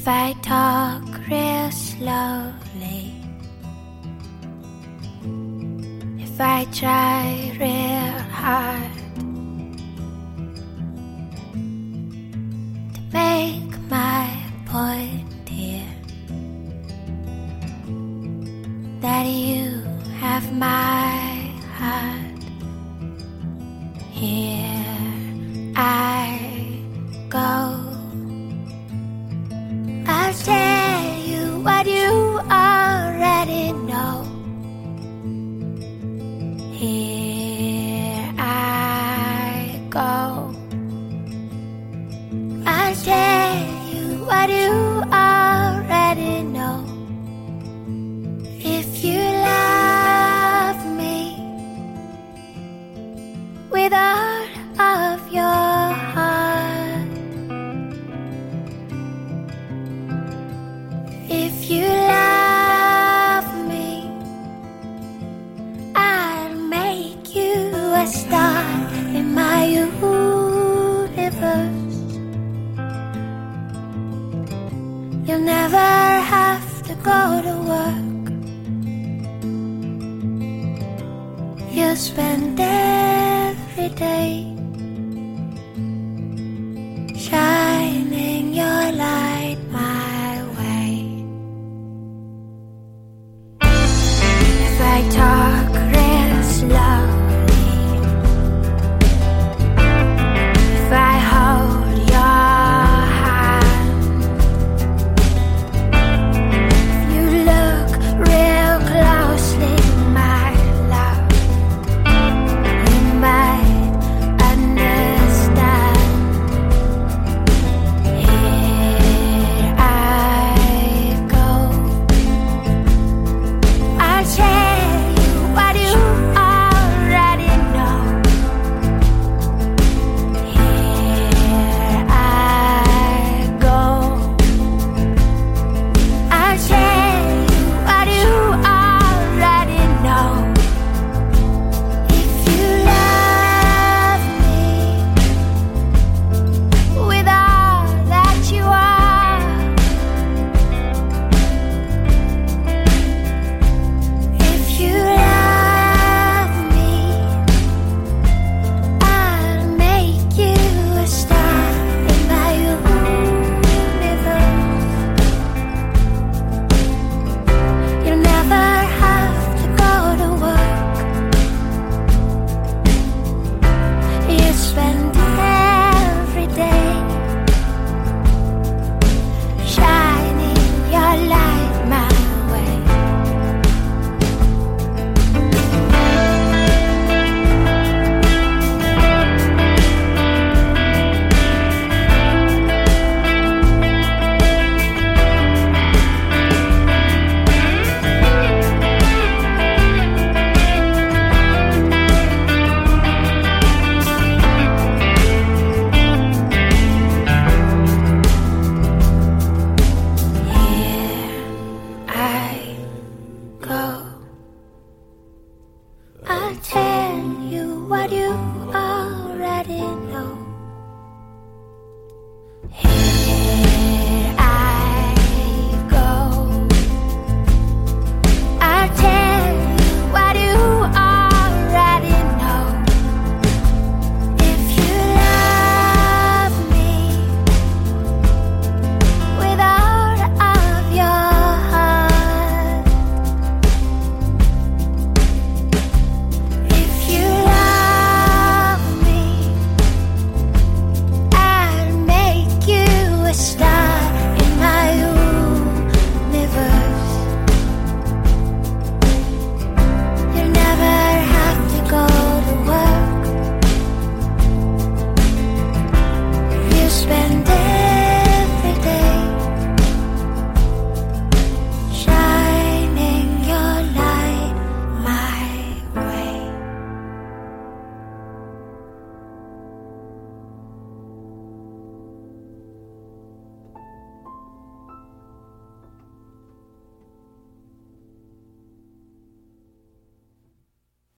If I talk real slowly, if I try real hard to make my point here, that you have my heart. Here I go. I'll tell you what you already know. Here I go. I'll tell you what you already know. If you love me with all of your heart, if you love me, I'll make you a star in my universe. You'll never have to go to work. You'll spend every day shining.